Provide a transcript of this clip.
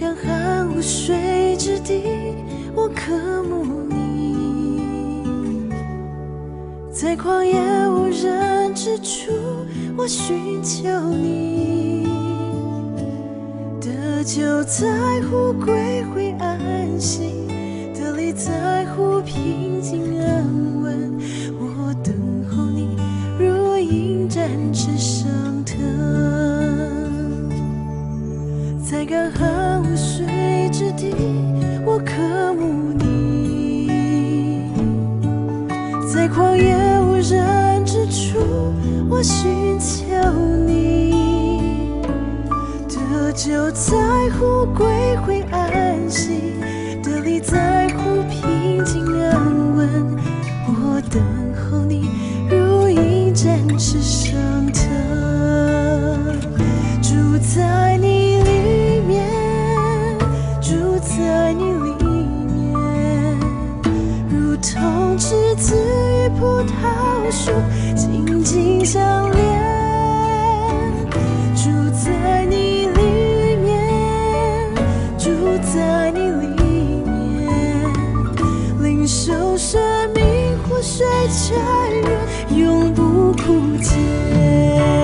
干旱无水之地，我渴慕你；在旷野无人之处，我寻求你。得救在乎归回安息，得力在乎平静安稳。我等候你，如鹰展翅上腾。在干旱无水之地，我渴慕你；在旷野无人之处，我寻求你。得救在乎归回安息，得力在乎平静安稳。我等候你，如鹰展翅上腾。住在你里面，住在你里面，如同枝子与葡萄树紧紧相连。住在你里面，住在你里面，领受生命活水泉源，永不枯竭。